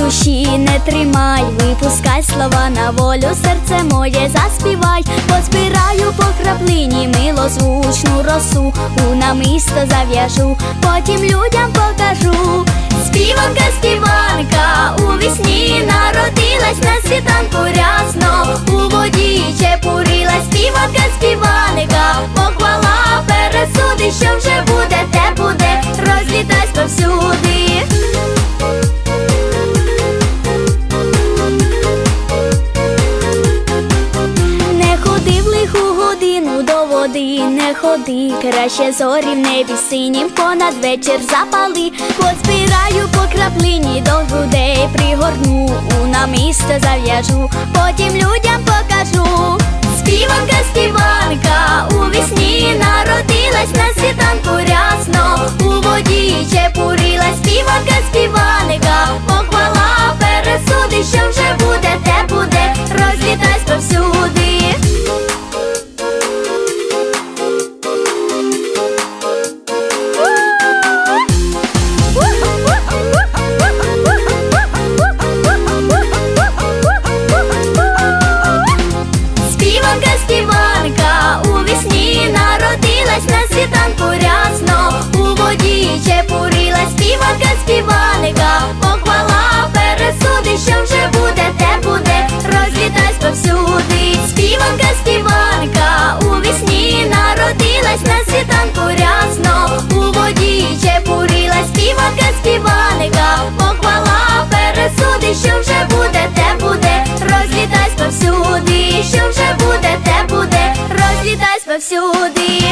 душі не тримай, випускай слова на волю, серце моє заспівай. Позбираю по краплині милозвучну росу, у намисто зав'яжу, потім людям покажу. Співанка, співанка, у вісні народилась, на світанку рясно у воді чепурилась. Співанка, співанка, похвала пересуди, що вже буде, те буде, розлітась повсюди. Не ходи в лиху годину до води, не ходи, краще зорі в небі синім понад вечір запали. Позбираю по краплині до грудей, пригорну, у намисто зав'яжу, потім людям покажу. Співанка, співанка, у вісні народилась, на світанку рясно у воді чепурилась. Співанка, співанка, похвала пересуди, що вже буде, те буде, розлітась повсюди. Співанка, співанка, у вісні народилась, на світанку рясно у воді чепурилась. Співанка, співанка, похвала пересуди, що вже буде, те буде, розлітась повсюди. Співанка, співанка, у вісні народилась, на світанку рясно у воді чепурилась. Співанка, співанка, похвала пересуди, що вже буде, те буде, розлітась повсюди. Що вже буде, те буде, розлітась повсюди.